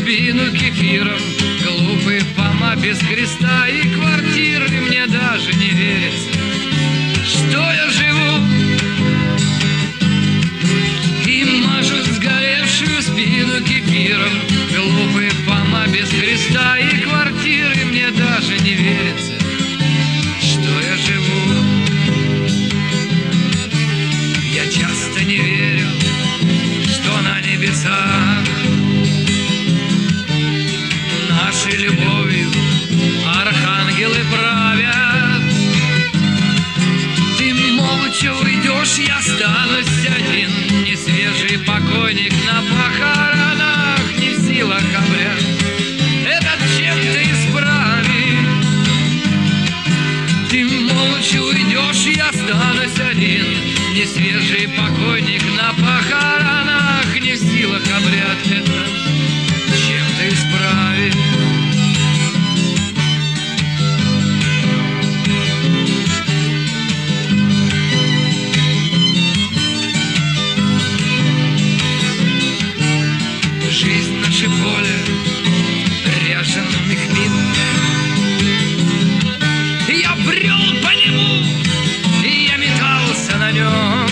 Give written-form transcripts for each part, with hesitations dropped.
спину кефиром. Глупый Фома без креста и квартиры. Мне даже не верится, что я живу. И мажут сгоревшую спину кефиром. Глупый Фома без креста и квартиры. Мне даже не верится, что я живу. Я часто не верю, что на небесах нашей любовью архангелы правят. Ты молча уйдешь, я останусь один, не свежий покойник на похоронах, не в силах обряд этот чем-то исправить. Ты молча уйдешь, я останусь один, не свежий покойник на похоронах, не в силах обряд это чем-то исправить. Жизнь наше поле ряженых мин. Я брел по нему, и я метался на нем.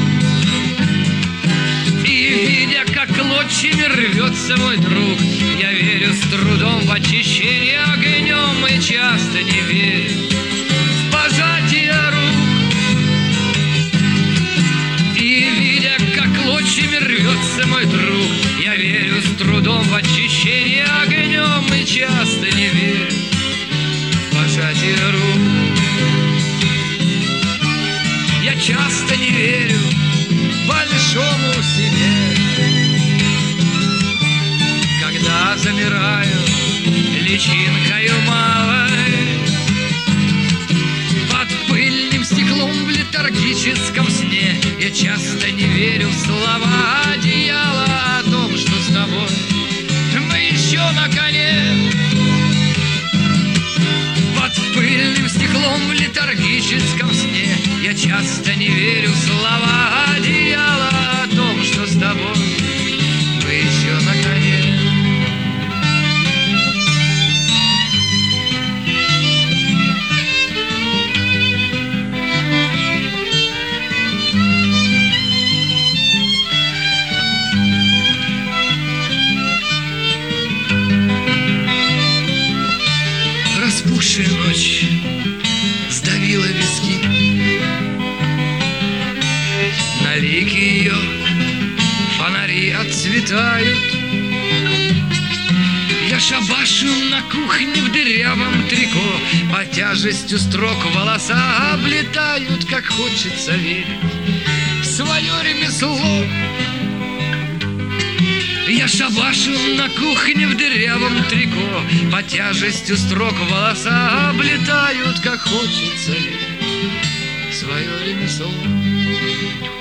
И видя, как клочьями рвется мой друг, я верю с трудом в очищение огнем и часто не верю в пожатие рук. И видя, как клочьями рвется мой друг, я верю с трудом в очищение огнем и часто не верю в пожатие рук. Я часто не верю большому себе, когда замираю личинкою малой под пыльным стеклом в летаргическом сне. Я часто не верю в слова одеяла о том, что с тобой мы еще на коне. Под пыльным стеклом в летаргическом сне я часто не верю в слова одеяла о том, что с тобой мы еще на коне. Распухшая ночь сдавила виски, на лике ее фонари отцветают. Я шабашу на кухне в дырявом трико, по тяжестью строк волоса облетают, как хочется верить в свое ремесло. Я шабашу на кухне в дырявом трико, по тяжестью строк волоса облетают, как хочется верить в свое ремесло.